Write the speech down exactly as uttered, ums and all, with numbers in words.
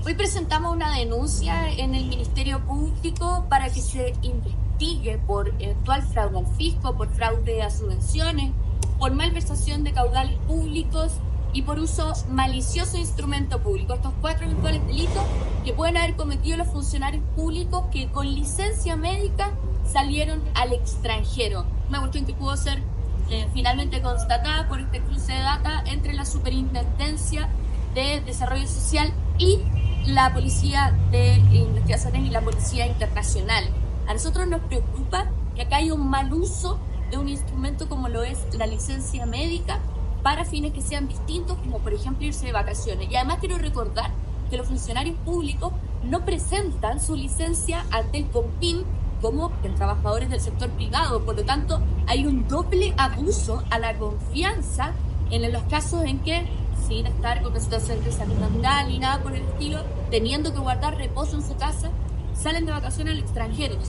Hoy presentamos una denuncia en el Ministerio Público para que se investigue por eventual fraude al fisco, por fraude a subvenciones, por malversación de caudales públicos y por uso malicioso de instrumento público. Estos cuatro eventuales delitos que pueden haber cometido los funcionarios públicos que con licencia médica salieron al extranjero. Una cuestión que pudo ser eh, finalmente constatada por este cruce de data entre la Superintendencia de Desarrollo Social y la Policía de Investigaciones y la Policía Internacional. A nosotros nos preocupa que acá haya un mal uso de un instrumento como lo es la licencia médica para fines que sean distintos, como por ejemplo irse de vacaciones. Y además quiero recordar que los funcionarios públicos no presentan su licencia ante el COMPIM como en trabajadores del sector privado. Por lo tanto, hay un doble abuso a la confianza en los casos en que, sin estar con una situación de salud natural ni nada por el estilo, teniendo que guardar reposo en su casa, salen de vacaciones al extranjero.